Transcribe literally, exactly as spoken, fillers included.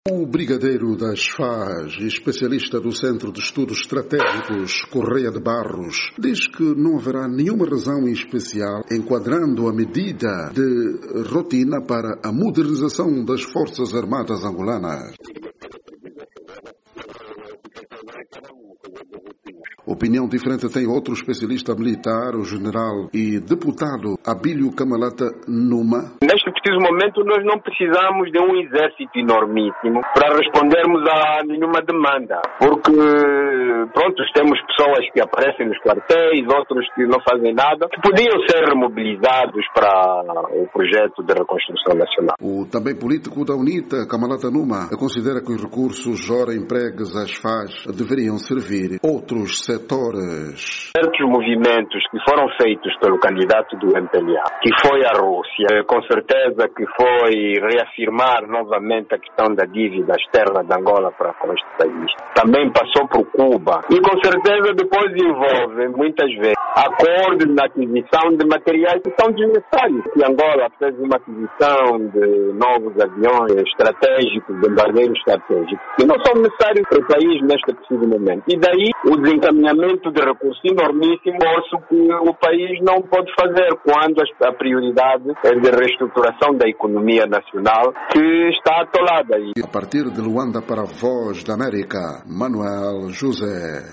O brigadeiro das F A S e especialista do Centro de Estudos Estratégicos, Correia de Barros, diz que não haverá nenhuma razão em especial enquadrando a medida de rotina para a modernização das Forças Armadas angolanas. Opinião diferente tem outro especialista militar, o general e deputado Abílio Camalata Numa. Neste preciso momento nós não precisamos de um exército enormíssimo para respondermos a nenhuma demanda, porque pronto, temos pessoas que aparecem nos quartéis, outros que não fazem nada, que podiam ser remobilizados para o projeto de reconstrução nacional. O também político da UNITA, Camalata Numa, considera que os recursos ora empregues às F A S deveriam servir outros setores. Certos movimentos que foram feitos pelo candidato do M P L A, que foi a Rússia, com certeza que foi reafirmar novamente a questão da dívida externa de Angola para com este país. Também passou por Cuba e com certeza depois envolve muitas vezes acordos na aquisição de materiais que são desnecessários. Que Angola fez uma aquisição de novos aviões estratégicos, bombardeiros estratégicos, que não são necessários para o país neste preciso momento. E daí o desencaminhamento de recursos enormíssimos que o país não pode fazer quando a prioridade é de reestruturação da economia nacional que está atolada. A partir de Luanda para a Voz da América, Manuel José.